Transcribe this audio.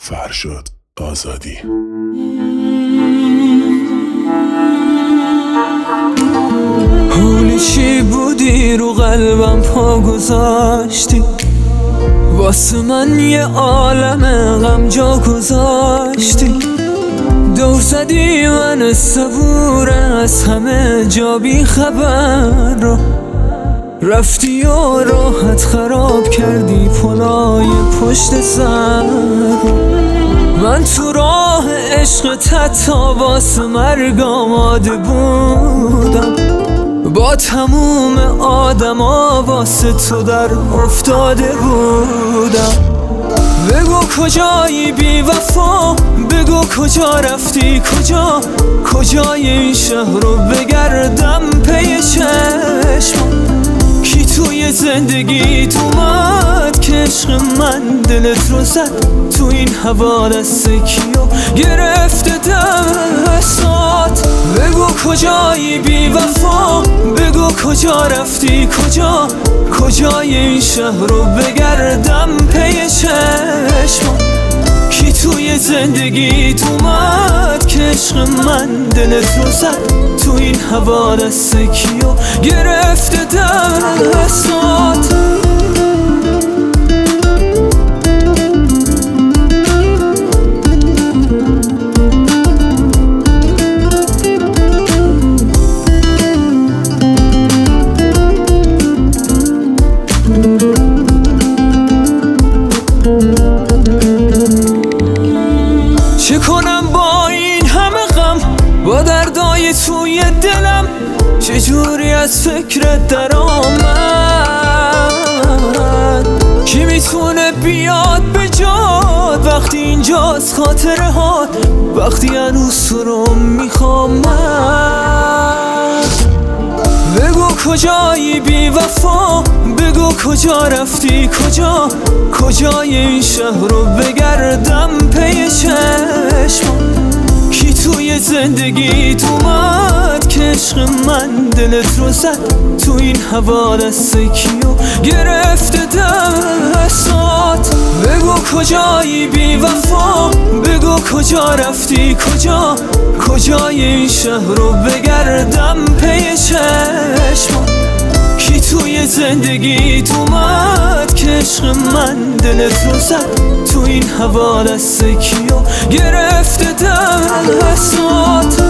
فرشاد آزادی. حالی چی بودی رو قلبم پا گذاشتی، واسه من یه عالم غم جا گذاشتی. دور زدی من صبور از همه جا بی خبر رو، رفتی و راحت خراب کردی پلای پشت سر رو. من تو راه عشق حتی واسه مرگ آماده بودم، با تموم آدما واسه تو در افتاده بودم. بگو کجایی بی وفا، بگو کجا رفتی، کجای این شهر رو بگردم پی چشمم. کی توی زندگیت اومد که عشق من دلت رو زد، تو این هوا دست کیو گرفته دستات. بگو کجایی بی وفا، بگو کجا رفتی، کجای این شهر رو بگردم پی چشمم. کی توی زندگیت اومد که عشق من دلت رو زد، تو این هوا دست کیو گرفته دستات. چه کنم با این همه غم، با دردای توی دلم، چجوری از فکرت در آمد؟ کی میتونه بیاد به جاد وقتی اینجاست خاطره هات، وقتی هنوز تو رو میخوام من؟ بگو کجایی بی وفا، بگو کجا رفتی، کجای این شهر رو بگردم پی چشمم. کی توی زندگیت اومد که عشق من دلت رو زد، تو این هوا دست کیو گرفته دستات. بگو کجایی بی وفا، بگو کجا رفتی، کجای این شهر رو بگردم پی چشمم. کی توی زندگیت اومد که عشق من دلت رو زد، تو این هوا دست کیو گرفته دستات.